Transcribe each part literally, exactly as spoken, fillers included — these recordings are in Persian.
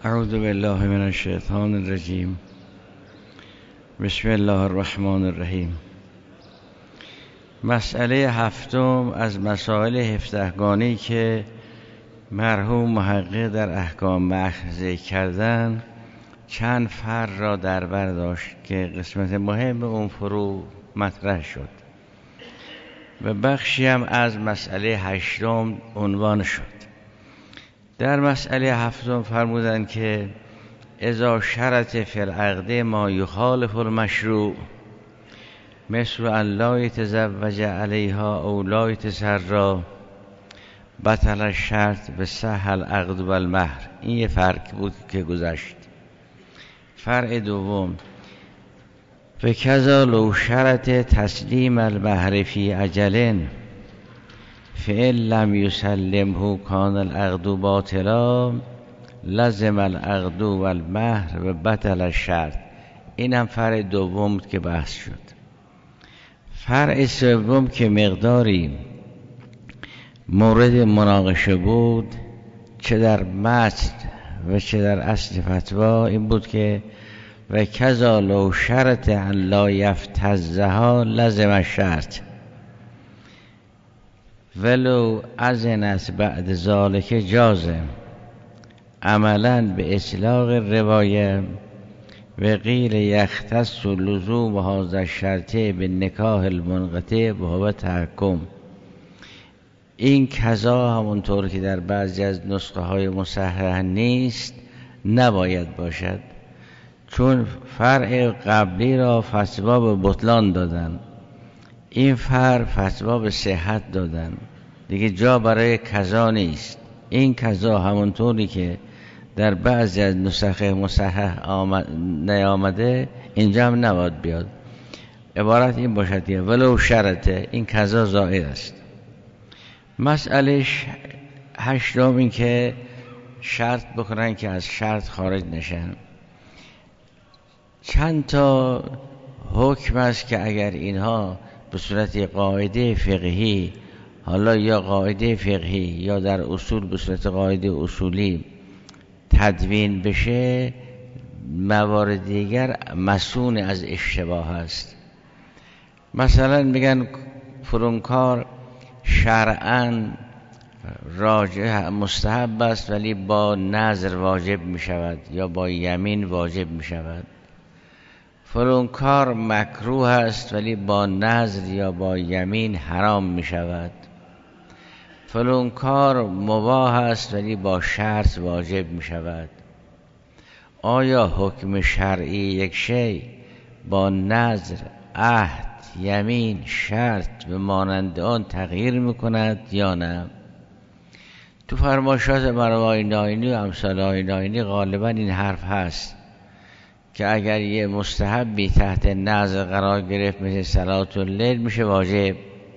اعوذ بالله من الشیطان الرجیم. بسم الله الرحمن الرحیم. مسئله هفتم از مسائل هفدهگانی که مرحوم محقق در احکام محض ذکر کردن چند فرع را در بر داشت که قسمت مهم اون فرو مطرح شد و بخشی هم از مسئله هشتم عنوان شد. در مسئله هفتم فرمودند که اذا شرط فی العقد ما یخالف المشروع مثل ان لا یتزوج علیها او لا یتسرا بطل الشرط بصح العقد و المهر. این یه فرق بود که گذشت. فرع دوم فکذا لو شرط تسلیم المهر فی اجل فإن لم يسلمه كان العقد باطلا لزم العقد و المهر و بطل الشرط. این هم فرع دوم بود که بحث شد. فرع سوم که مقداری مورد مناقشه بود چه در متن و چه در اصل فتوا این بود که و کذا لو شرط ان لا یفتزها لزم الشرط ولو اذنت بعد ذالک جازه عملا به اطلاق روایه و قیل یختص لزوم هذا الشرط به نکاح المنقطع و هو تحکم. این کذا همونطور که در بعضی از نسخه های مصحح نیست نباید باشد، چون فرع قبلی را فتوا به بطلان دادن، این فرع فتوا به صحت دادن، دیگه جا برای کذا نیست. این کذا همونطوری که در بعضی از نسخه مصحح آمد نیامده اینجا هم نباید بیاد. عبارت این باشد که ولو شرطه، این کذا زائد است. مسئله هشتم این که شرط بکنن که از شرط خارج نشن. چند تا حکم است که اگر اینها به صورت قاعده فقهی، حالا یا قاعده فقهی یا در اصول به صورت قاعده اصولی تدوین بشه، موارد دیگر مسئول از اشتباه است. مثلا میگن فرونکار شرعاً راجع مستحب است ولی با نذر واجب می شود یا با یمین واجب می شود. فلان کار مکروه است ولی با نذر یا با یمین حرام می شود. فلان کار مباح است ولی با شرط واجب می شود. آیا حکم شرعی یک شی با نذر، عهد، یمین، شرط به مانند آن تغییر می کند یا نه؟ تو فرمایشات مروای ناینی و امثال های ناینی غالبا این حرف هست که اگر یه مستحبی تحت نذر قرار گرفت مثل صلات اللیل میشه واجب،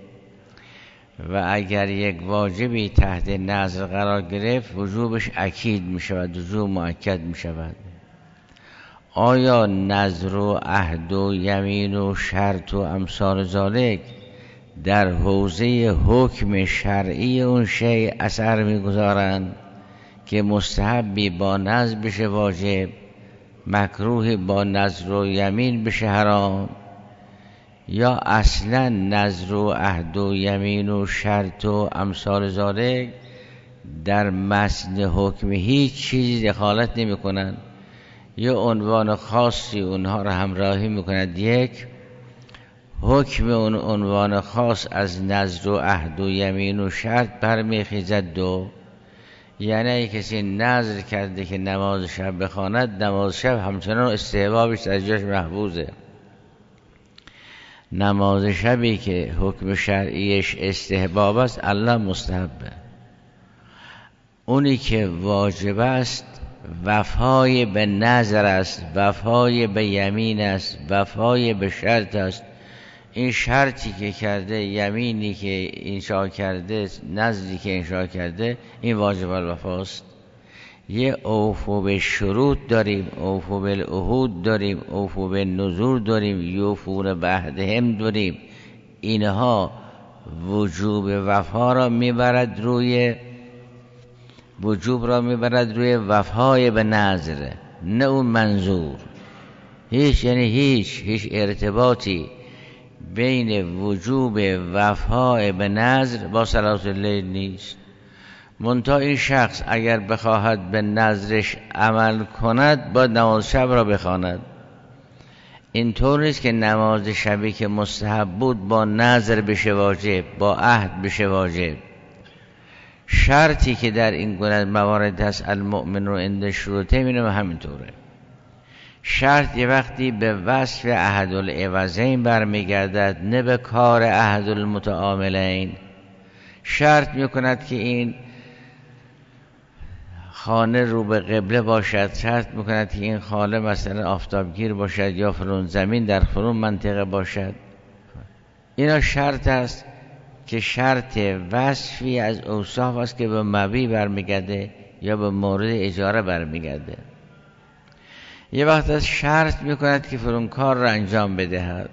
و اگر یک واجبی تحت نذر قرار گرفت وجوبش اکید میشود، وجوب مؤکد میشود. آیا نذر و عهد و یمین و شرط و امثال ذالک در حوزه حکم شرعی اون شی اثر میگذارند که مستحبی با نذر بشه واجب، مکروه با نذر و یمین بشه حرام، یا اصلا نذر و عهد و یمین و شرط و امثال ذالک در متن حکم هیچ چیزی دخالت نمی کنند یا عنوان خاصی اونها را همراهی می کند. یک، حکم اون عنوان خاص از نذر و عهد و یمین و شرط برمیخیزد. دو، یعنی کسی نذر کرده که نماز شب بخواند، نماز شب همچنان استحبابش از جاش محفوظه. نماز شبی که حکم شرعیش استحباب است الله مستحبه. اونی که واجب است وفای به نذر است، وفای به یمین است، وفای به شرط است. این شرطی که کرده، یمینی که انشاء کرده، نذری که انشاء کرده، این واجب الوفاست. یه اوفو به شروط داریم، اوفو به العهود داریم، اوفو به نذور داریم، یوفون بعهدهم داریم. اینها وجوب وفا را میبرد روی وجوب را میبرد روی وفای به نظر، نه اون منظور. هیچ یعنی هیچ هیچ ارتباطی بین وجوب وفای به نظر با صلات اللیل نیست. منتها این شخص اگر بخواهد به نظرش عمل کند باید نماز شب را بخواند. اینطور نیست که نماز شبی که مستحب بود با نظر بشه واجب، با عهد بشه واجب. شرطی که در این گونه موارد هست المؤمن رو عند شروطه اینم همینطوره. شرط یه وقتی به وصف احد العوضین برمیگردد، نه به کار احد المتعاملین. شرط میکند که این خانه رو به قبله باشد، شرط میکند که این خانه مثلا آفتابگیر باشد یا فلان زمین در فلان منطقه باشد. اینا شرط است که شرط وصفی از اوصاف است که به مبی برمیگرده یا به مورد اجاره برمیگرده. یه وقت از شرط میکند که فلان کار را انجام بدهد.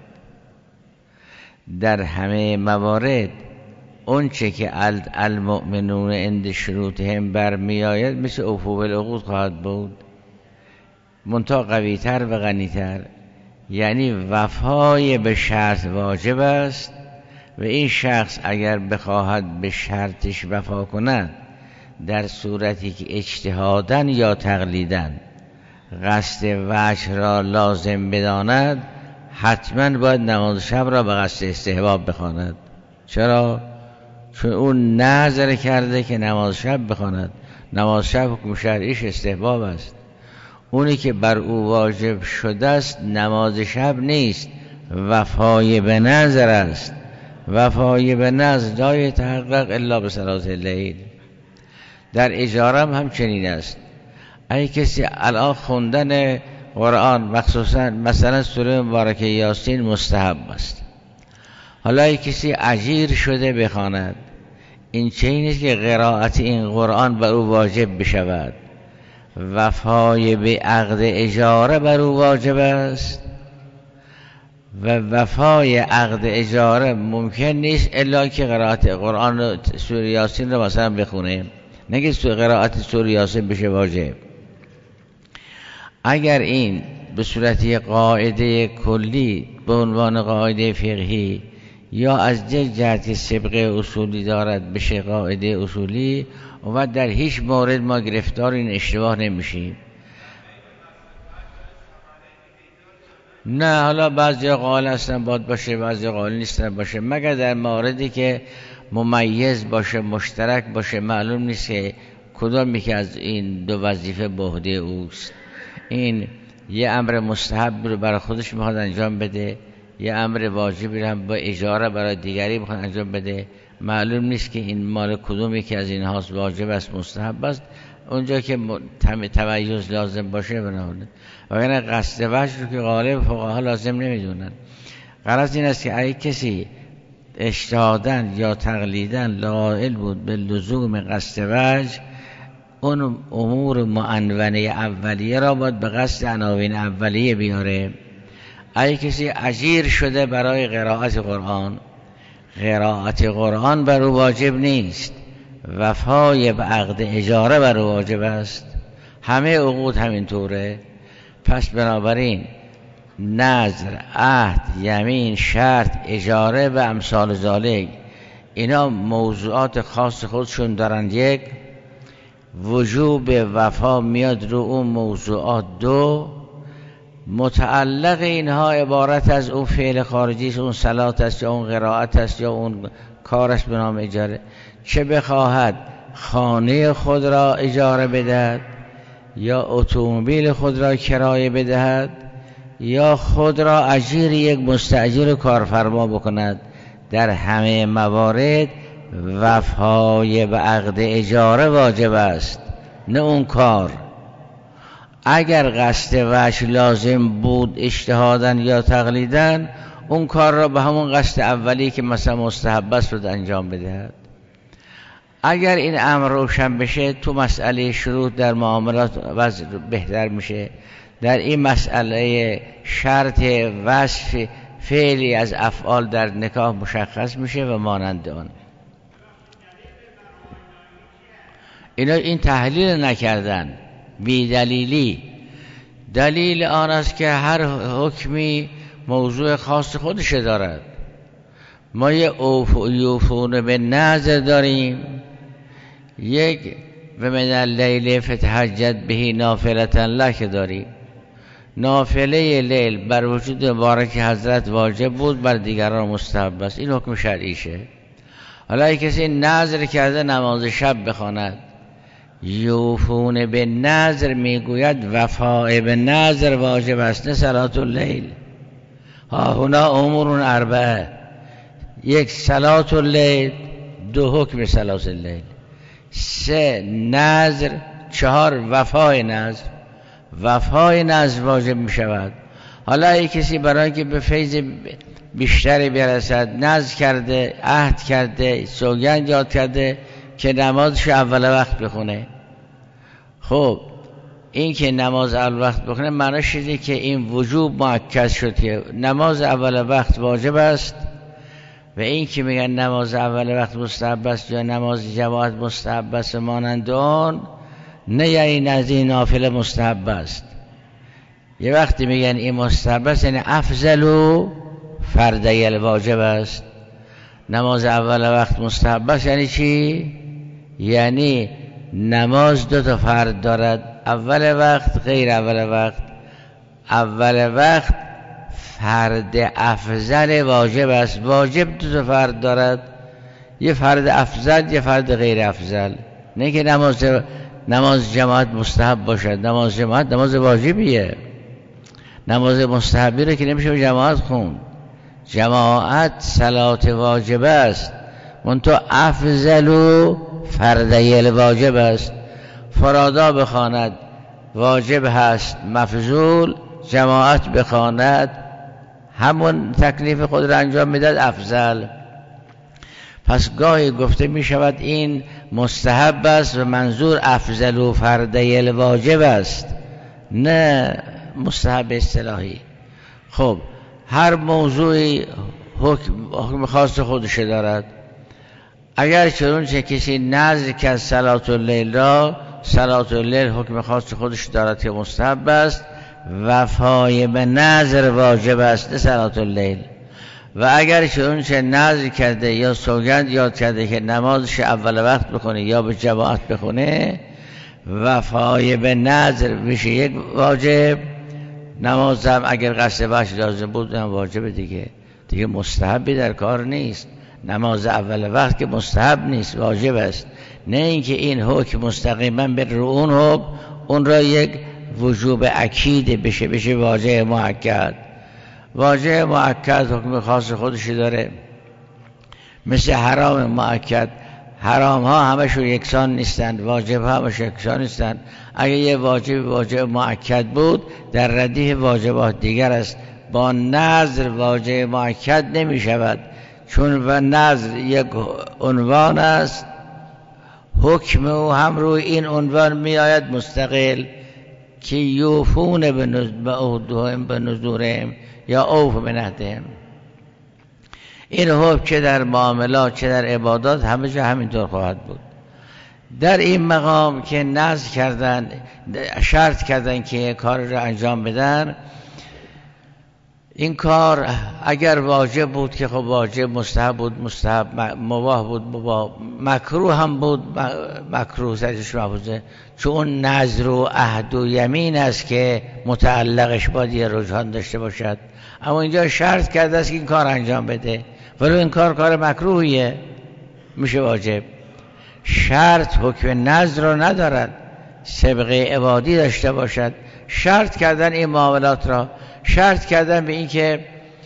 در همه موارد اون چه که المؤمنون عند شروطهم برمی آید مثل اوفوا بالعقود خواهد بود، منتها قویتر و غنیتر. یعنی وفای به شرط واجب است و این شخص اگر بخواهد به شرطش وفا کند در صورتی که اجتهاداً یا تقلیداً قصد وجه را لازم بداند، حتما باید نماز شب را به قصد استحباب بخواند. چرا؟ چون اون نظر کرده که نماز شب بخواند. نماز شب حکم شرعیش استحباب است. اونی که بر او واجب شده است نماز شب نیست، وفای به نظر است. وفای به نظر لا یتحقق الا به صلات اللیل. در اجاره هم همچنین است. اگه کسی الان خوندن قرآن مخصوصا مثلا سوره مبارکه یاسین مستحب است، حالا اگه کسی اجیر شده بخواند، این چه نیست که قرائت این قرآن بر او واجب بشود. وفای به عقد اجاره بر او واجب است و وفای عقد اجاره ممکن نیست الا که قرائت قرآن سوره یاسین رو مثلا بخونه، نه که قرائت سوره یاسین بشه واجب. اگر این به صورت قاعده کلی به عنوان قاعده فقهی یا از جهت سبقه اصولی دارد بشه قاعده اصولی، و در هیچ مورد ما گرفتار این اشتباه نمیشیم. نه حالا بعضی قائل هستن باید باشه، بعضی قائل نیستن باشه، مگر در موردی که ممیز باشه، مشترک باشه، معلوم نیست که کدامی که از این دو وظیفه به عهده اوست. این یه امر مستحب رو برای خودش میخواد انجام بده، یه امر واجبی رو هم با اجاره برای دیگری میخواد انجام بده، معلوم نیست که این مال کدومی که از این هاست واجب است مستحب است. اونجا که تمیز لازم باشه بنابراین وگرنه قصد وجه رو که غالب فقها لازم نمیدونن. غرض این است که اگه کسی اجتهاداً یا تقلیداً قائل بود به لزوم قصد وجه، اون امور معنونه اولیه را باید به قصد عناوین اولیه بیاره. اگه کسی اجیر شده برای قرائت قرآن، قرائت قرآن بر او واجب نیست، وفای به عقد اجاره بر او واجب است. همه عقود همینطوره. پس بنابراین نذر، عهد، یمین، شرط، اجاره و امثال ذالک، اینا موضوعات خاص خودشون دارند. یک، وجوب وفا میاد رو اون موضوعات. دو، متعلق اینها عبارت از اون فعل خارجی است، اون صلات است یا اون قرائت است یا اون کار است به نام اجاره. چه بخواهد خانه خود را اجاره بدهد یا اتومبیل خود را کرایه بدهد یا خود را اجیر یک مستاجر کارفرما بکند، در همه موارد وفای به عقد اجاره واجب است، نه اون کار. اگر قصد وجه لازم بود اجتهادا یا تقلیدا، اون کار را به همون قصد اولی که مثلا مستحب است رو انجام بدهد. اگر این امر روشن بشه تو مسئله شروط در معاملات وضع بهتر میشه. در این مسئله شرط وصف فعلی از افعال در نکاح مشخص میشه و مانند آن. اینا این تحلیل نکردن بی دلیلی. دلیل آن است که هر حکمی موضوع خاص خودش دارد. ما یه یوفون به نظر داریم، یک و من اللیل فتهجد بهی نافلة لک داریم. نافله لیل بر وجود مبارک حضرت واجب بود، بر دیگران مستحب است. این حکم شرعیشه. حالا اگه کسی نظر کرده نماز شب بخواند، یوفون به نظر میگوید وفاء به نظر واجب است، نه صلات اللیل. ها هنا امور اربعه: یک صلات اللیل، دو حکم صلات اللیل، سه نظر، چهار وفای نظر. وفای نظر واجب می شود. حالا اگه کسی برای که به فیض بیشتری برسد نظر کرده، عهد کرده، سوگند یاد کرده که نمازش اول وقت بخونه، خب این که نماز اول وقت بخونه معناش اینه که این وجوب مؤکد شد که نماز اول وقت واجب است. و این که میگن نماز اول وقت مستحب است یا نماز جماعت مستحب است مانند آن، نه یعنی از این نافله مستحب است. یه وقتی میگن این مستحب است یعنی افضل و فردی الواجب است. نماز اول وقت مستحب است یعنی چی؟ یعنی نماز دو تا فرد دارد، اول وقت غیر اول وقت. اول وقت فرد افضل واجب است، واجب دو تا فرد دارد، یه فرد افضل یه فرد غیر افضل. نه که نماز نماز جماعت مستحب باشد. نماز جماعت نماز واجبیه، نماز مستحبی رو که نمیشه به جماعت خوند. جماعت صلات واجب است، منتها افضل و فردی الواجب است. فرادا بخواند واجب هست مفضول، جماعت بخواند همون تکلیف خود را انجام میداد افضل. پس گاهی گفته می شود این مستحب است و منظور افضل و فردی الواجب است، نه مستحب اصطلاحی. خب هر موضوعی حکم, حکم خاص خودش دارد. اگر چنانچه کسی نذر کرد صلات اللیل را، صلات اللیل حکم خاص خودش دارد که مستحب است، وفای به نذر واجب است، نه صلات اللیل. و اگر چنانچه نذر کرده یا سوگند یاد کرده که نمازش اول وقت بخونه یا به جماعت بخونه، وفای به نذر میشه یک واجب. نماز هم اگر قصد وحش لازم بود هم واجب دیگه، دیگه مستحبی در کار نیست. نماز اول وقت که مستحب نیست، واجب است. نه اینکه این حکم مستقیما به رو اون حکم اون را یک وجوب اکید بشه بشه واجب مؤکد. واجب مؤکد حکم خاص خودشی داره، مثل حرام مؤکد. حرام ها همشون یکسان نیستند، واجب ها همشون یکسان نیستند. اگر یه واجب واجب مؤکد بود در ردیف واجبات دیگر است. با نظر واجب مؤکد نمی شود، چون و نظر یک عنوان است، حکم او هم روی این عنوان می آید مستقل که یوفون به عهدهم به نذورهم یا اوف بنهدهم. این حکم چه در معاملات چه در عبادات همه جا همینطور خواهد بود. در این مقام که نذر کردن، شرط کردن که کار را انجام بدن، این کار اگر واجب بود که خب واجب، مستحب بود مستحب، مباح بود مباح، مکروه هم بود مکروه، سرش محفوظه، چون اون نذر و عهد و یمین است که متعلقش باید یه رجحان داشته باشد. اما اینجا شرط کرده است که این کار انجام بده، ولی این کار کار مکروهیه، میشه واجب. شرط حکم نذر رو ندارد، سابقه عبادی داشته باشد. شرط کردن این معاملات را، شرط کردن به این که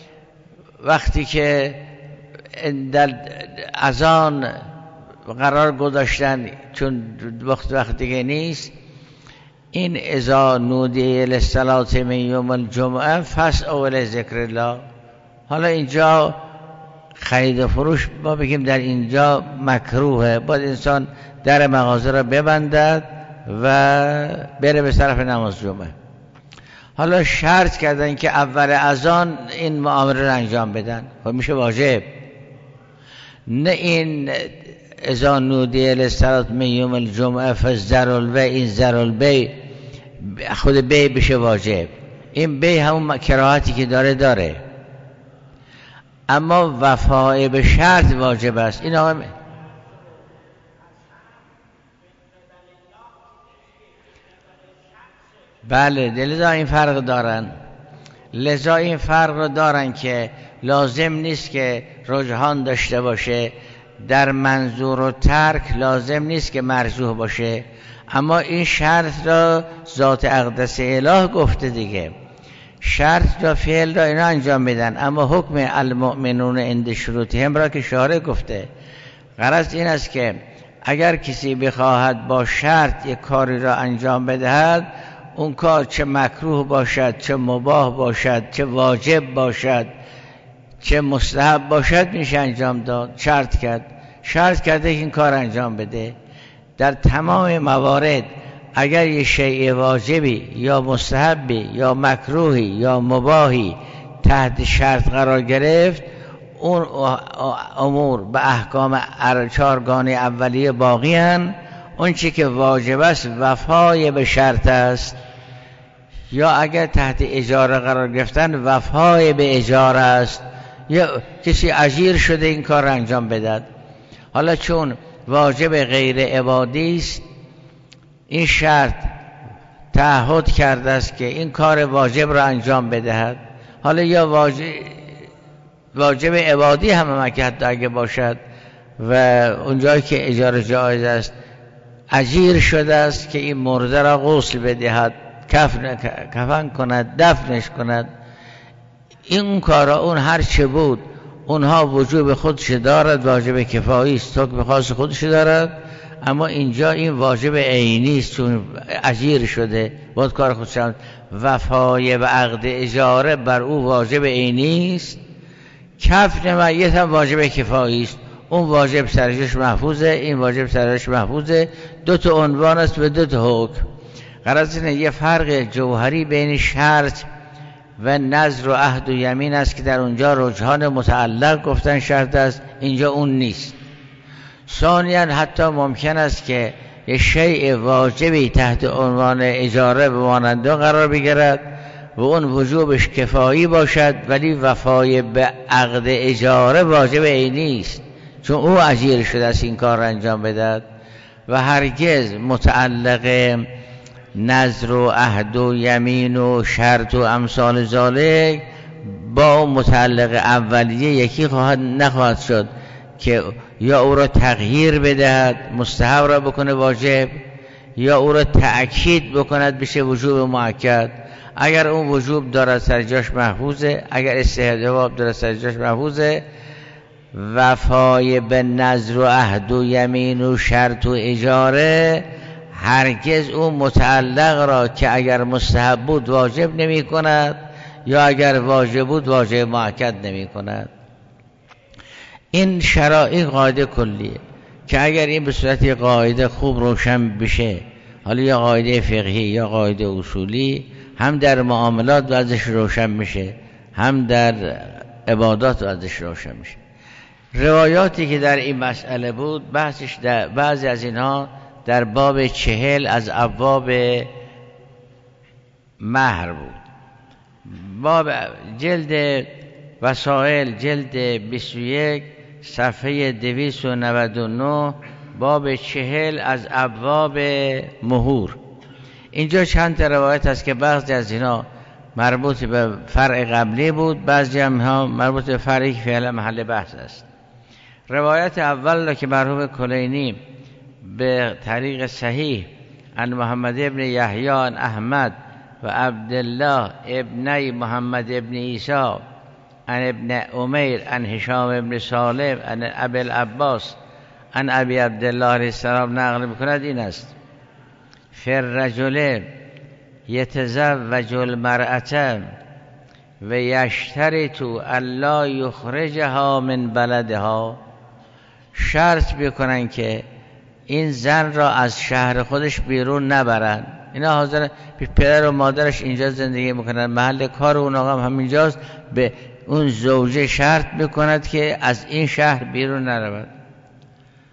وقتی که در اذان قرار گذاشتن چون وقت وقت دیگه نیست، این اذا نودی للصلاة من یوم الجمعه فاسعوا الی ذکر الله. حالا اینجا خرید و فروش ما بگیم در اینجا مکروهه، باید انسان در مغازه را ببندد و بره به طرف نماز جمعه. حالا شرط کردن که اول اذان این معامله را انجام بدن، خب میشه واجب. نه این اذا نودی للصلاة من یوم الجمعه فذروا البیع، این ذروا البیع خود بیع بشه واجب. این بیع همون کراهتی که داره داره، اما وفای به شرط واجب است. این آقا بله، لذا این فرق دارن لذا این فرق رو دارن که لازم نیست که رجحان داشته باشه، در منظور و ترک لازم نیست که مرجوح باشه، اما این شرط را ذات اقدس اله گفته دیگه، شرط را فعل را اینا انجام میدن، اما حکم المؤمنون عند شروطهم را که شارع گفته. غرض این است که اگر کسی بخواهد با شرط یک کاری را انجام بدهد، اون کار چه مکروه باشد، چه مباح باشد، چه واجب باشد، چه مستحب باشد، میشه انجام داد. شرط کرد شرط کرده که این کار انجام بده. در تمام موارد اگر یه شیء واجبی یا مستحبی یا مکروهی یا مباحی تحت شرط قرار گرفت، اون امور به احکام چارگانه اولیه باقی هن. اون چی که واجب است وفای به شرط است، یا اگر تحت اجاره قرار گرفتن وفای به اجاره است، یا کسی اجیر شده این کار را انجام بدهد. حالا چون واجب غیر عبادی است، این شرط تعهد کرده است که این کار واجب را انجام بدهد. حالا یا واجب واجب عبادی هم که حتی اگه باشد و اونجایی که اجاره جایز است اجیر شده است که این مرده را غسل بدهد، کفن کفن کند، دفنش کند، این کارا اون هر چه بود اونها وجوب خودش دارد، واجب کفایی است، حکم خاص خودش دارد، اما اینجا این واجب عینی است چون اجیر شده باید کار خودش هم. وفای به عقد اجاره بر او واجب عینی است. کفن میت هم واجب کفایی است، اون واجب سرجش محفوظه، این واجب سرجش محفوظه. دو تا عنوان است به دو تا حکم. غرض اینه یه فرق جوهری بین شرط و نذر و عهد و یمین است که در اونجا رجحان متعلق گفتن شرط است، اینجا اون نیست. ثانیاً حتی ممکن است که یه شیء واجبی تحت عنوان اجاره به ماننده قرار بگیرد و اون وجوبش کفایی باشد، ولی وفای به عقد اجاره واجب عینی است چون او اجیر شده است این کار را انجام بدهد. و هرگز متعلق نذر و عهد و یمین و شرط و امثال ذالک با متعلق اولیه یکی خواهد نخواهد شد که یا او را تغییر بدهد، مستحب را بکنه واجب، یا او را تأکید بکند بشه وجوب مؤکد. اگر اون وجوب دارد سرجاش محفوظه، اگر استحباب دارد سرجاش محفوظه. وفای به نذر و عهد و یمین و شرط و اجاره هرگز اون متعلق را که اگر مستحب بود واجب نمی کند یا اگر واجب بود واجب مؤکد نمی کند. این شرایط قاعده کلیه که اگر این به صورت قاعده خوب روشن بشه، حالا یا قاعده فقهی یا قاعده اصولی، هم در معاملات وضعش روشن میشه، هم در عبادات وضعش روشن میشه. روایاتی که در این مسئله بود بحثش در بعضی از اینها در باب چهل از ابواب مهر بود. باب جلد وسائل جلد بیست و یک صفحه دویست و نود و نه باب چهل از ابواب مهور. اینجا چند تا روایت هست که بعضی از اینا مربوط به فرع قبلی بود، بعضی هم ها مربوط به فرعی که فعلا محل بحث است. روایت اول را که مرحوم کلینی به طریق صحیح عن محمد ابن یحیی عن احمد و عبدالله ابن محمد ابن عیسی عن ابن امیر عن هشام ابن سالم عن ابی العباس عن ابی عبدالله علیه السلام نقل میکند این است: فر رجل یتزوج المرأة و یشترط الا یخرجها من بلدها. شرط بکنن که این زن را از شهر خودش بیرون نبرن. اینا حاضر پدر و مادرش اینجا زندگی میکنن، محل کار اون آقا هم همینجاست، به اون زوجه شرط میکند که از این شهر بیرون نرود.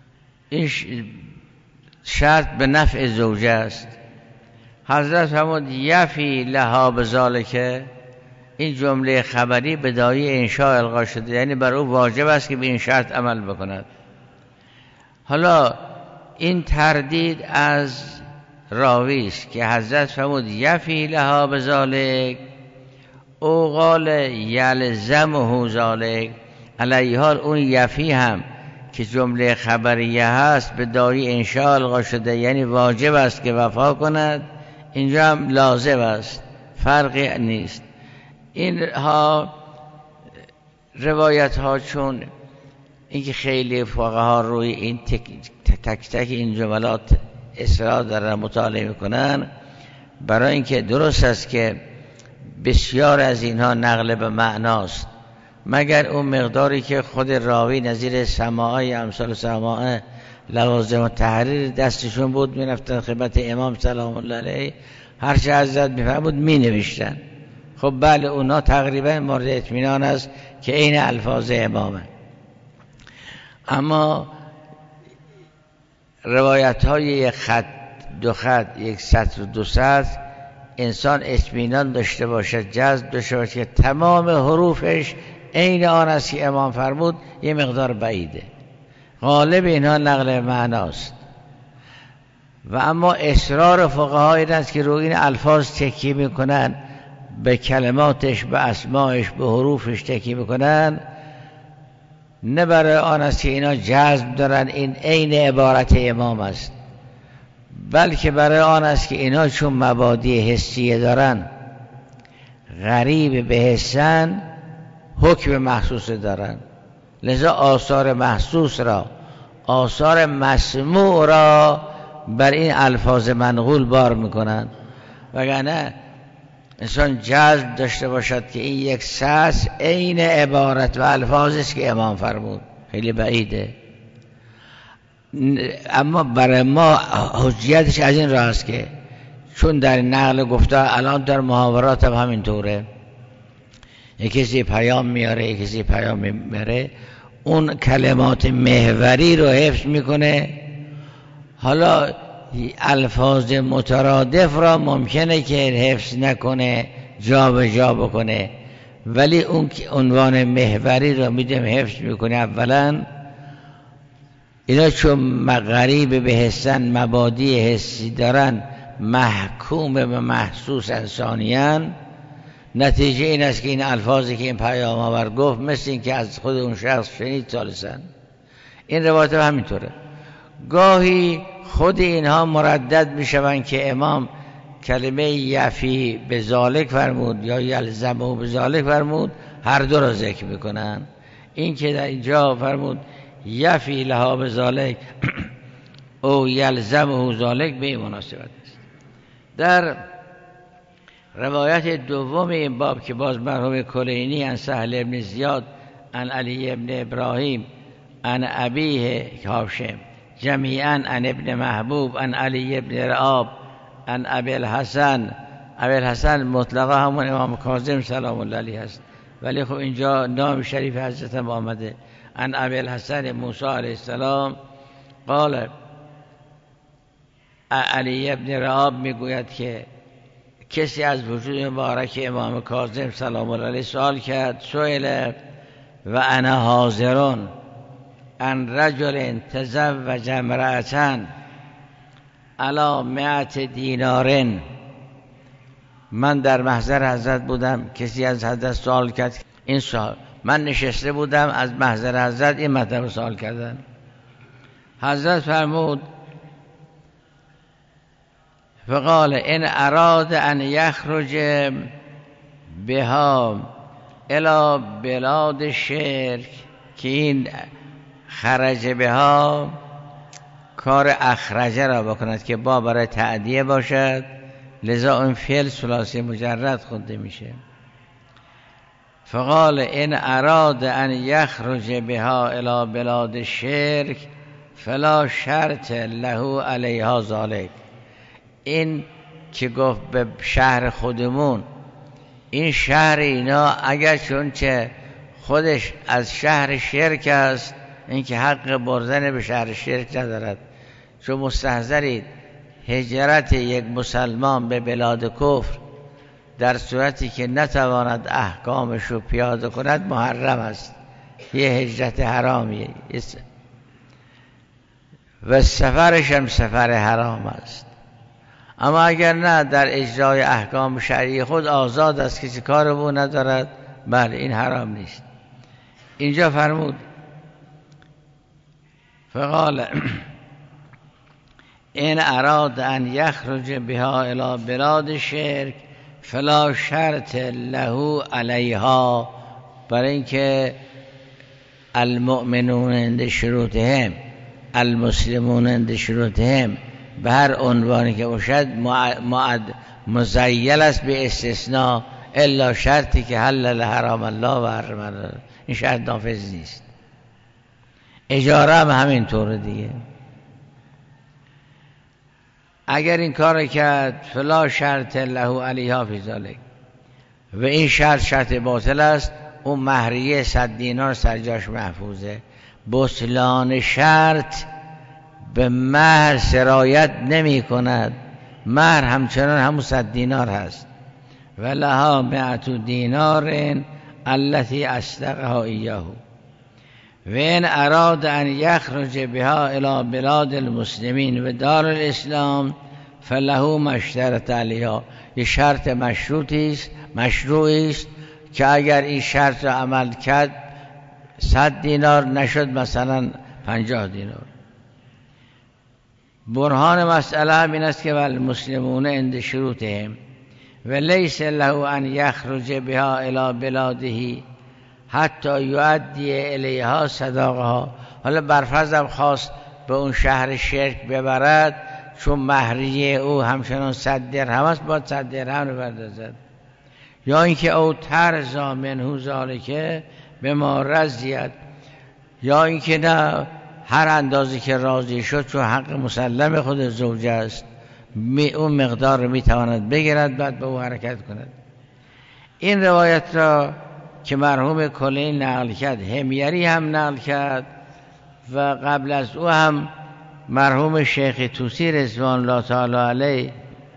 این شرط به نفع زوجه است. حضرت فرمود یفی لها بذالک، این جمله خبری به داعی انشاء القا شده، یعنی بر او واجب است که به این شرط عمل بکند. حالا این تردید از راوی است که حضرت فرمود یفی لها بذالک او قال یلزمه ذالک، علی حال اون یفی هم که جمله خبریه هست به داعی انشاء القا شده، یعنی واجب است که وفا کند، اینجا هم لازم است، فرقی نیست. این ها روایت ها، چون اینکه خیلی فقها روی این تک تک, تک این جملات اصرار دارن مطالعه میکنن، برای اینکه درست است که بسیار از اینها نقل به معناست، مگر اون مقداری که خود راوی نظیر سماعی امثال سماعه لوازم و تحریر دستشون بود، می رفتن خدمت امام سلام الله علیه، هرچه حضرت میفرمود می نوشتن. خب بله اونا تقریبا مورد اطمینان است که این الفاظ امامه. اما روایت های یک خط دو خط، یک سطر دو سطر، انسان اطمینان داشته باشد، جذب داشته باشد که تمام حروفش عین آن است که امام فرمود، یه مقدار بعیده. غالب اینها نقل معناست. و اما اصرار فقها این است که روی این الفاظ تکیه میکنن، به کلماتش، به اسمایش، به حروفش تکیه میکنن، نه برای آن است که اینا جذب دارن این عین عبارت امام است، بلکه برای آن است که اینا چون مبادی حسیه دارن، غریب به حسن، حکم محسوس دارن، لذا آثار محسوس را، آثار مسموع را بر این الفاظ منقول بار میکنن. وگرنه انسان جذب داشته باشد که این یک ساس عین عبارت و الفاظی است که امام فرمود، خیلی بعیده. اما برای ما حجیتش از این راه است که چون در نقل گفته، الان در محاورات هم همینطوره، یک کسی پیام میاره، یک کسی پیام میاره، اون کلمات محوری رو حفظ میکنه. حالا الفاظ مترادف را ممکنه که حفظ نکنه، جا به جا بکنه، ولی اون عنوان محوری را میدیم حفظ میکنه. اولا اینا چون غریب به حسن، مبادی حسی دارن، محکوم به محسوس انسانیان، نتیجه این است که این الفاظی که این پیام آور گفت مثل این که از خود اون شخص شنید ثالثاً. این روایت هم همینطوره. گاهی خود اینها مردد میشوند که امام کلمه یفی به ذالک فرمود یا یلزمه به ذالک فرمود، هر دو را ذکر میکنن. این که در اینجا فرمود یفی لها به ذالک او یلزمه ذالک، به این مناسبت است. در روایت دوم این باب که باز مرحوم کلینی عن سهل ابن زیاد عن علی ابن ابراهیم عن ابیه هاشم جمیعا عن ابن محبوب عن علی ابن رعاب عن ابی الحسن. ابی الحسن مطلقا همون امام کاظم سلام الله علیه است، ولی خب اینجا نام شریف حضرت هم آمده. عن ابی الحسن موسی علیه السلام قال، علی ابن رعاب میگوید که کسی از وجود مبارک امام کاظم سلام الله علیه سوال کرد، سئل و انا حاضرون ان رجل تزوج امرأة علی مئة دینار، من در محضر حضرت بودم، کسی از حضرت سوال کرد این سوال، من نشسته بودم، از محضر حضرت این مطلب سوال کردن. حضرت فرمود فقال ان اراد ان یخرج بها الی بلاد شرک، که این خرج بها کار اخرجه را بکند که با برای تعدیه باشد، لذا اون فعل ثلاثی مجرد خونده میشه. فقال ان اراد ان یخرج بها الی بلاد شرک فلا شرط له علیها ذالک. این که گفت به شهر خودمون، این شهر اینا اگر چون چه خودش از شهر شرک است، اینکه حق بردن به شهر شرک ندارد، چون مستحضرید هجرت یک مسلمان به بلاد کفر در صورتی که نتواند احکامش رو پیاده کند محرم است، یه هجرت حرامیه و سفرش هم سفر حرام است. اما اگر نه در اجرای احکام شرعی خود آزاد است، کسی کار به او ندارد، بله این حرام نیست. اینجا فرمود فقال این اراد ان یخرج بها الی بلاد شرک فلا شرط له علیها، برای اینکه المؤمنون عند شروطهم المسلمون عند شروطهم به هر عنوانی که باشد مزیل است به استثناء، الا شرطی که حلل حرام الله و حرم الله، این شرط نافذ نیست. اجاره هم همین طور دیگه. اگر این کار کرد فلا شرط له علیها فی ذلک، و این شرط شرط باطل است، اون مهریه صد دینار سرجاش محفوظه. بطلان شرط به مهر سرایت نمی کند، مهر همچنان همون صد دینار هست. ولها مئت دینار التي اصدقها ایاه و این اراد ان یخرج بها الی بلاد المسلمین و دار الاسلام فله مشترط علیها، یه شرط مشروطی است مشروعی است که اگر این شرط را عمل کرد صد دینار نشد مثلا پنجاه دینار. برهان مسئله هم این است که والمسلمون عند شروطهم و لیس له ان یخرج بها الی بلاده حتی یؤدی الیها صداقها. حالا برفرضم خواست به اون شهر شرک ببرد، چون مهریه او همچنان صد درهم است، باید صد درهم بپردازد. یا اینکه او ترزا منه ذالک به ما رضیت، یا اینکه نه هر اندازی که راضی شد، چون حق مسلم خود زوجه است، اون مقدار رو میتواند بگیرد بعد به او حرکت کند. این روایت را که مرحوم کلین نقل کرد، همیری هم نقل کرد و قبل از او هم مرحوم شیخ طوسی رضوان الله تعالی علیه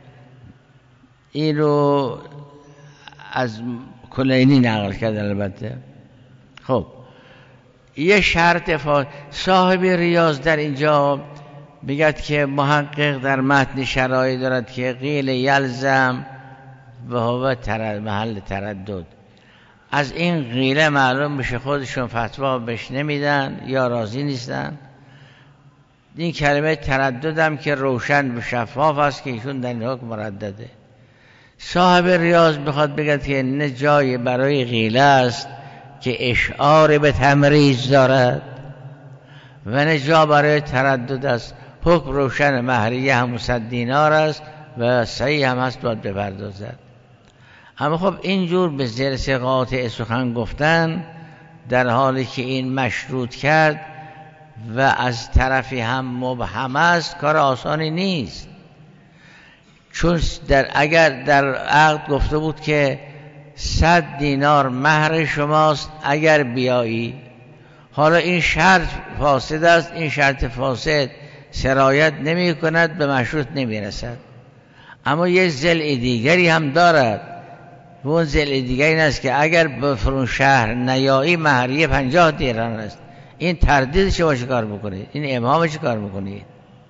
این رو از کلینی نقل کرد. البته خب یه شرط فا... صاحب ریاض در اینجا بگد که محقق در متن شرایط دارد که قیل یلزم و هو ترد محل تردد. از این قیله معلوم بشه خودشون فتوا بهش نمیدن یا راضی نیستن. این کلمه ترددم که روشن و شفاف است که ایشون در این حکم مردده. صاحب ریاض بخواد بگد که نه جای برای قیله است که اشعار به تمریز دارد و نه جا برای تردد است. حکم روشن، مهریه هم صد دینار است و صحیح هم هست باید بپردازد. اما خب اینجور به ذرس قاطع سخن گفتن در حالی که این مشروط کرد و از طرفی هم مبهم است کار آسانی نیست. چون در اگر در عقد گفته بود که صد دینار مهر شماست اگر بیایی، حالا این شرط فاسد است، این شرط فاسد سرایت نمی کند، به مشروط نمی رسد. اما یک ضلع دیگری هم دارد و اون ضلع دیگری این است که اگر به فرون شهر نیایی مهریه پنجاه دیران است. این تردید شما چه کار بکنید؟ این ابهام چه کار بکنید؟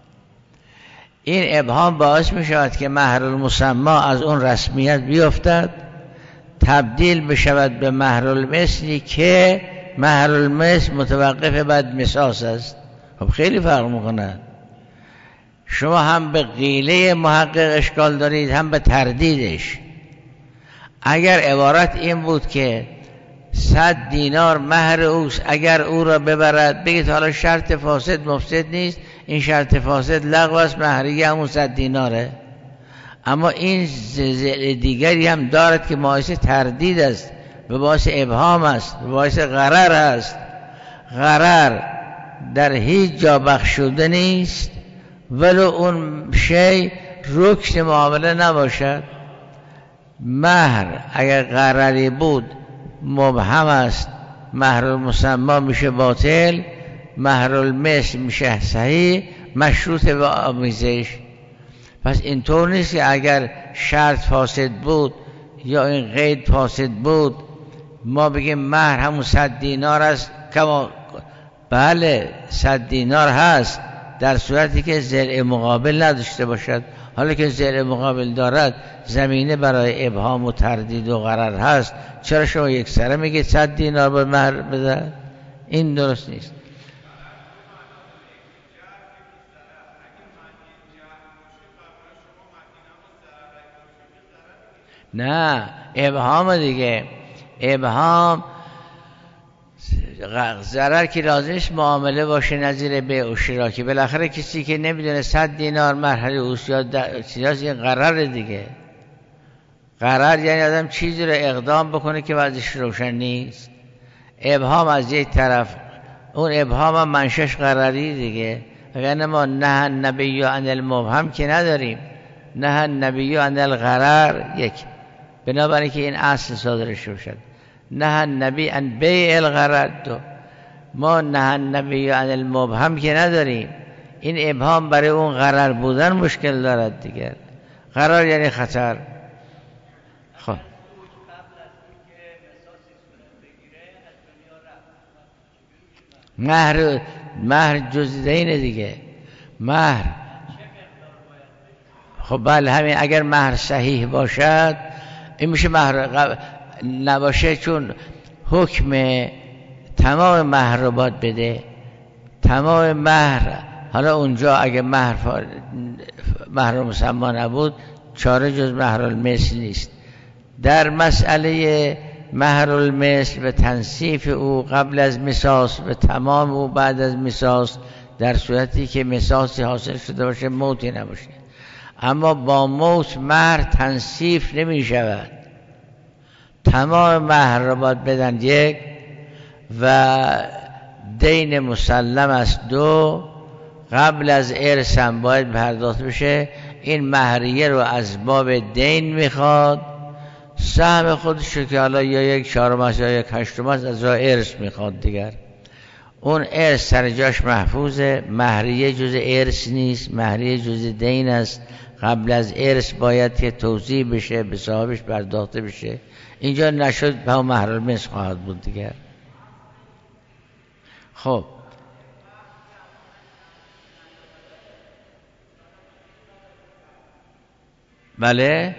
این ابهام باعث می شود که مهر المسمى از اون رسمیت بیفتد، تبدیل بشود به مهر المثلی که مهر المثل متوقف بر مساس است. خب خیلی فرق می‌کند. شما هم به قیله محقق اشکال دارید هم به تردیدش. اگر عبارت این بود که صد دینار مهر اوست اگر او را ببرد، بگید حالا شرط فاسد مفسد نیست، این شرط فاسد لغو است، مهریه همون صد دیناره. اما این زل دیگری هم دارد که باعث تردید است، به باعث ابهام است، به باعث غرر است. غرر در هیچ جا بخشوده نیست ولو اون شی رکن معامله نباشد. مهر اگر غرری بود مبهم است، مهر مسمى میشه باطل، مهر المثل میشه صحیح مشروط به آمیزش. پس اینطور نیست که اگر شرط فاسد بود یا این قید فاسد بود ما بگیم مهر همون صد دینار است. کما بله صد دینار هست در صورتی که ضرع مقابل نداشته باشد. حالا که ضرع مقابل دارد زمینه برای ابهام و تردید و غرر هست، چرا شما یک سره میگید صد دینار به مهر بده؟ این درست نیست. نه ابهام دیگه، ابهام ضرر که لازمش معامله باشه نظیر بیع و شرا، که بالاخره کسی که نمیدونه صد دینار مرحله اوست یا چیزاست، این غرر دیگه. غرر یعنی آدم چیزی رو اقدام بکنه که وضعش روشن نیست. ابهام از یک طرف، اون ابهام هم منشش غرری دیگه. اگر ما نه النبی عن المبهم که نداریم، نه النبی عن الغرر یک، بنابراین که این اصل صادرش شد. نه النبی عن بیع الغرر دو، ما نه النبی عن المبهم که نداریم. این ابهام برای اون غرر بودن مشکل دارد دیگر. غرر یعنی خطر. خب مهر مهر جز دین دیگه. مهر خب بله همین، اگر مهر صحیح باشد این میشه مهر غ... نباشه، چون حکم تمام مهر رو باید بده. تمام مهر، حالا اونجا اگه مهر فا... مهر مسما نبود چاره جز مهر المثل نیست. در مسئله مهر المثل و تنصیف او قبل از مساس و تمام او بعد از مساس، در صورتی که مساسی حاصل شده باشه موتی نباشه. اما با موت مهر تنصیف نمی شود. تمام مهر را باید بدن یک، و دین مسلم است دو، قبل از ارث هم باید پرداخت بشه. این مهریه رو از باب دین میخواد، سهم خودش رو که حالا یا یک چهارم است یا یک هشتم است از راه ارث میخواد دیگر. اون ارث سر جاش محفوظه. مهریه جز ارث نیست، مهریه جز دین است. قبل از ارث باید که توزیع بشه، به صاحبش پرداخته بشه. اینجا نشد به اون مهر المثل خواهد بود دیگر. خب بله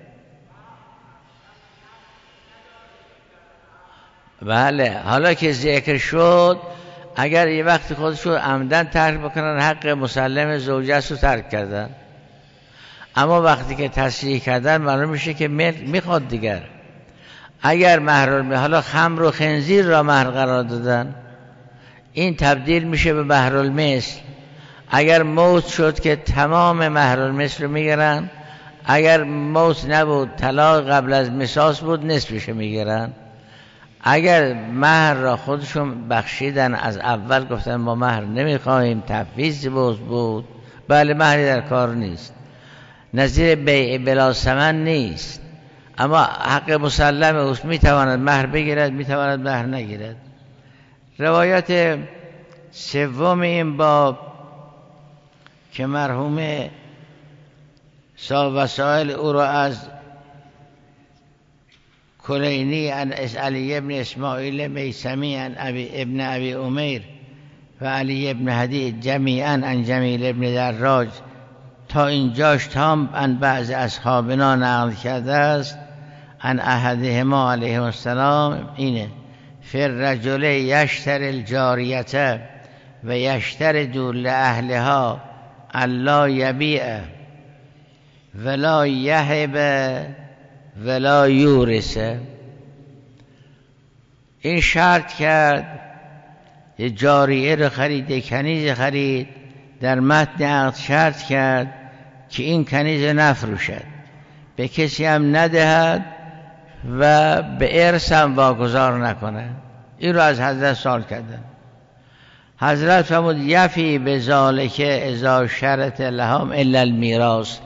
بله حالا که ذکر شد، اگر یه وقت خودشو عمدن ترک بکنن حق مسلم زوجه رو ترک کردن، اما وقتی که تصریح کردن معلوم میشه که میخواد دیگر. اگر مهر، حالا خمر و خنزیر را مهر قرار دادن، این تبدیل میشه به مهر المثل. اگر موت شد که تمام مهر المثل رو میگیرن، اگر موت نبود طلاق قبل از مساس بود نصفش میگیرن. اگر مهر را خودشون بخشیدن، از اول گفتن ما مهر نمیخواهیم، تفویض بود، بله مهری در کار نیست، نظیر بیع بلا ثمن نیست، اما حق مسلم اوست، میتواند مهر بگیرد، میتواند مهر نگیرد. روایت سوم این باب که مرحوم صاحب وسائل او را از کلینی عن علی ابن اسماعیل میثمی عن ابن ابی امیر و علی ابن حدید جمیعا عن جمیل ابن دراج تا اینجاش تام عن بعض اصحابنا نقل کرده است. عن احدهما علیه السلام اینه: فر رجل یشتر الجاریته و یشتر دول اهلها الا یبیع ولا یهب ولا یورثه. این شرط کرد، یه جاریه رو خرید، یه کنیز خرید، در متن عقد شرط کرد که این کنیز نفروشد، به کسی هم ندهد و به ارث هم واگذار نکنه. این رو از حضرت سوال کردن. حضرت فرمود یفی به ذالک اذا شرط لهم الا المیراث.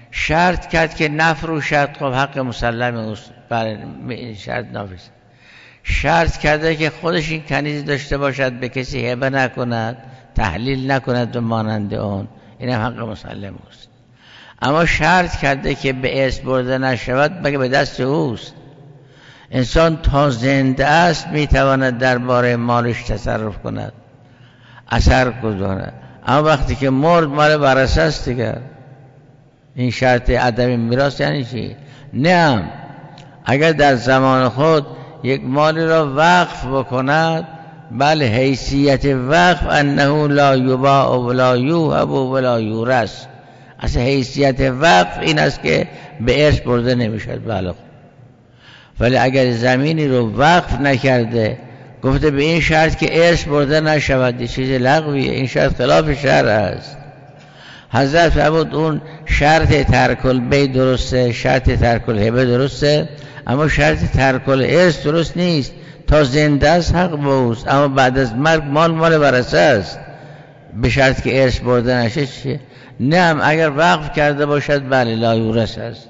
شرط کرد که نفروشد، خب حق مسلم اوست، برای شرط نافذ. شرط کرده که خودش این کنیز داشته باشد، به کسی هبه نکند، تحلیل نکند و مانند اون، این هم حق مسلم است. اما شرط کرده که به ارث برده نشود، مگه به دست اوست. انسان تا زنده است میتواند درباره مالش تصرف کند، اثر گذارد، اما وقتی که مرد مال ورثه است دیگر. این شرط عدم میراث یعنی چی؟ نه، اگر در زمان خود یک مالی را وقف بکند، بله حیثیت وقف انه لا یباع ولا یوهب ولا یورث، اصلا حیثیت وقف این است که به ارث برده نمیشد. بله، ولی اگر زمینی رو وقف نکرده، گفته به این شرط که ارث برده نشود، یه چیز لغویه، این شرط خلاف شرع است. حضرت فرمود اون شرط ترک البیع درسته، شرط ترک الهبه درسته، اما شرط ترک الارث درست نیست. تا زنده است حق با اوست، اما بعد از مرگ مال مال ورثه است، به شرط که ارث برده نشه چیه؟ نه، اگر وقف کرده باشد بله لا یورث است.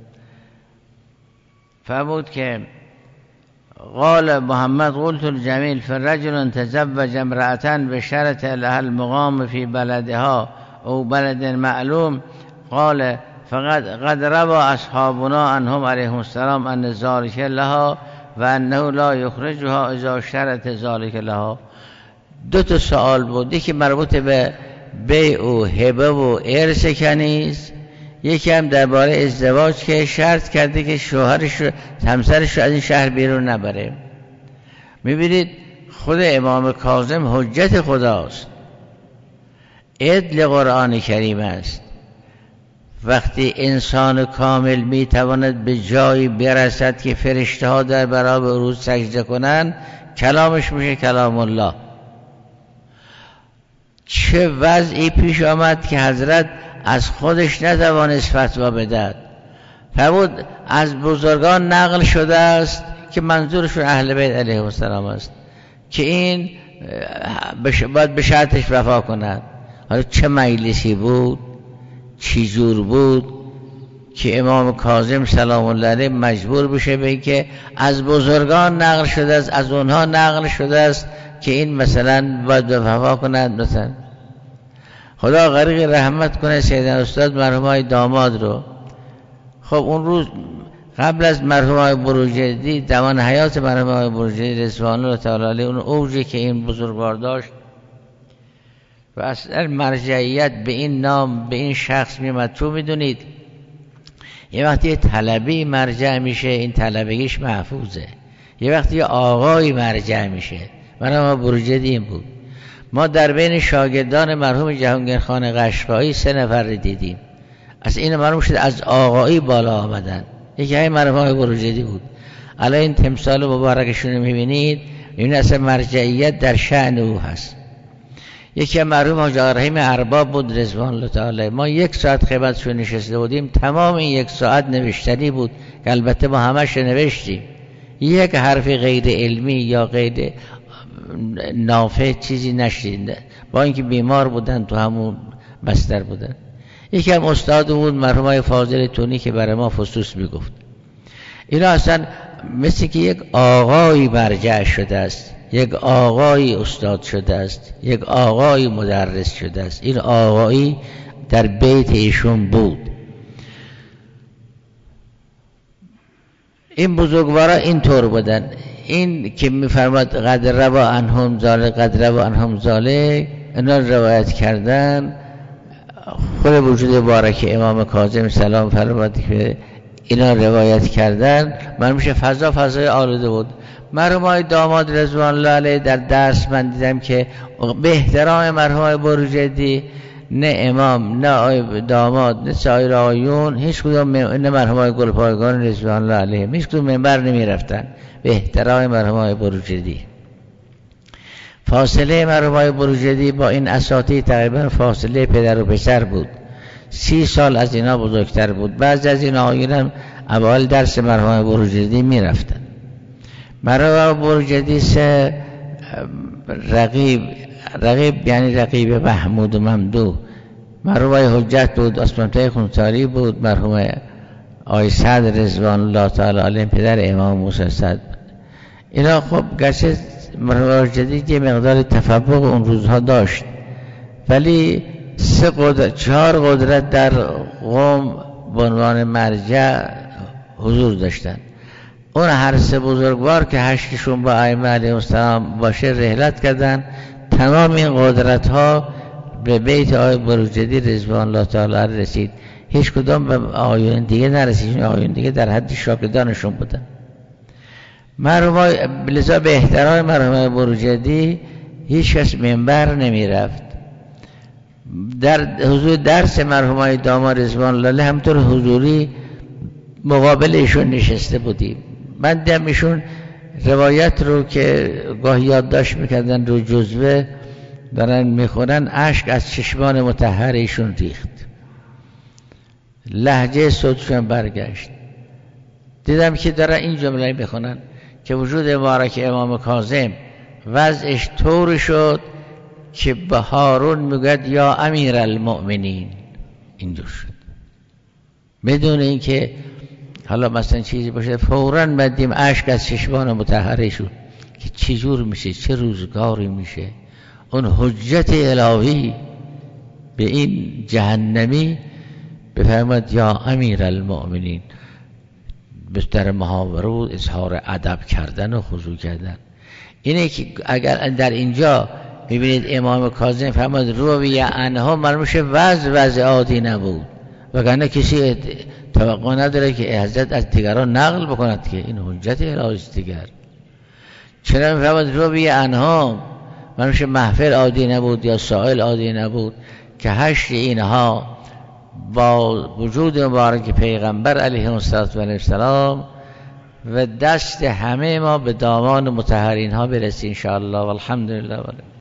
فرمود که قال محمد قلت الجمیل فرجل تزوج امرأة بشرط لها المقام في بلدها او بلد معلوم، قال فقد قد روى اصحابنا عنهم علیهم السلام ان ذلك لها و انه لا یخرجها اذا شرط ذلك لها. دو تا سوال بود، یکی مربوط به بیع و هبه و ارث کنیز، یکی هم درباره ازدواج که شرط کرده که شوهرش همسرش رو از این شهر بیرون نبره. میبینید خود امام کاظم حجت خداست، عدل قرآن کریم است. وقتی انسان کامل میتواند به جایی برسد که فرشته ها در برابر او سجده کنند، کلامش میشه کلام الله. چه وضعی پیش آمد که حضرت از خودش نتوانست فتوا بدهد. فرمود از بزرگان نقل شده است که منظورشون اهل بیت علیهم السلام است که این باید به شرطش وفا کند. حالا چه مجلسی بود، چی جور بود که امام کاظم سلام الله علیه مجبور بشه به این که از بزرگان نقل شده است، از اونها نقل شده است که این مثلا باید وفا کند. مثلا خدا غریق رحمت کنه سیدنا استاد مرحوم های داماد رو. خب اون روز قبل از مرحوم های بروجردی، زمان حیات مرحوم های بروجردی رضوان الله تعالی علیه، اون اوجی که این بزرگوار داشت و اصلا مرجعیت به این نام به این شخص میمد. تو میدونید یه وقتی یه طلبی مرجع میشه، این طلبگیش محفوظه. یه وقتی یه آقای مرجع میشه، مرحوم بروجردی این بود. ما در بین شاگردان مرحوم جهانگیرخان قشقایی سه نفر دیدیم، از این معلوم شد از آقایی بالا آمدن. یکی های مرحوم بروجردی بود. الان این تمثال مبارکشون رو میبینید، این اصلا مرجعیت در شأن او هست. یکی مرحوم حاج رحیم ارباب بود رضوان الله تعالی. ما یک ساعت خدمتشون نشسته بودیم، تمام این یک ساعت نوشتنی بود که البته ما همش نوشتیم، یک حرف غیر علمی یا غیر نافع چیزی نشدید، با اینکه بیمار بودن تو همون بستر بودن. یکی هم استاد بود مرحوم فاضل تونی که برای ما فصوص میگفت. اینا اصلا مثل که یک آقای مرجع شده است، یک آقای استاد شده است، یک آقای مدرس شده است. این آقایی در بیت ایشون بود. این بزرگوارا اینطور بودن. این که میفرماد قد روا عنهم ذالک قد روا عنهم ذالک، اینا روایت کردن. خود وجود بارک امام کاظم سلام فرمود که اینا روایت کردن، من میشه فضا فضای آلوده بود. مرحوم های داماد رضوان الله علیه در درس من دیدم که به احترام مرحوم های بروجردی، نه امام نه آی داماد نه سایر آیون، هیچ کدوم نه مرحوم های گلپایگان رضوان الله علیه هیچ کدوم منبر نمی رفتن به احترام مرحوم های بروجردی. فاصله مرحوم های بروجردی با این اساتید تقریبا فاصله پدر و پسر بود. سی سال از اینا بزرگتر بود. بعضی از این آیون هم اول درس مرحوم های بروجردی می رفتن. مرحوم بروجردی سه رقیب رقیب یعنی رقیب محمود و ممدوح. مرحوم حجت بود، اسمانتای خونساری بود، مرحوم آی سعد رضوان الله تعالی علیه پدر امام موسی سعد. اینا خب گرچه مرحوم جدید یه مقدار تفوق اون روزها داشت، ولی سه قدرت چهار قدرت در قم به عنوان مرجع حضور داشتن. اون هر سه بزرگوار که هشتشون با ائمه علیهم السلام باشه رحلت کردن. تمام این قدرت ها به بیت آقای بروجردی رضوان الله تعالی رسید، هیچ کدام به آقایون دیگه نرسید. آقایون دیگه در حد شاگردانشون بودن. مرحوم لذا به احترام مرحوم بروجردی هیچ کس منبر نمی رفت. در حضور درس مرحوم داماد رضوان الله همطور حضوری مقابل ایشون نشسته بودیم. من دیدم ایشون روایت رو که گاهی یادداشت میکردن رو جزوه دارن میخونن، اشک از چشمان مطهر ایشون ریخت، لهجه صوتشون برگشت. دیدم که دارن این جمله میخونن که وجود مبارک امام کاظم وضعش طور شد که به هارون میگوید یا امیر المؤمنین. این دور شد بدون اینکه حالا مثلا چیزی باشه، فوراً بدیم اشک از چشمان مطهرشون که چه جور میشه، چه روزگاری میشه. اون حجت الهی به این جهنمی بفرماد یا امیر المؤمنین، در محاوره و اظهار ادب کردن و خضوع کردن. اینه که اگر در اینجا میبینید امام کاظم فرماد روی عنها، معلوم شه وضع وضع عادی نبود، وگرنه کسی توقع نداره که حضرت از دیگران نقل بکند که این حجت الهی است دیگر. چرا میفرماد روی عنها، معلوم شه محفل عادی نبود یا سائل عادی نبود که هشت اینها با وجود مبارک پیغمبر علیه السلام و دست همه ما به دامان مطهرین ها برسیم ان شاء الله. والحمدلله.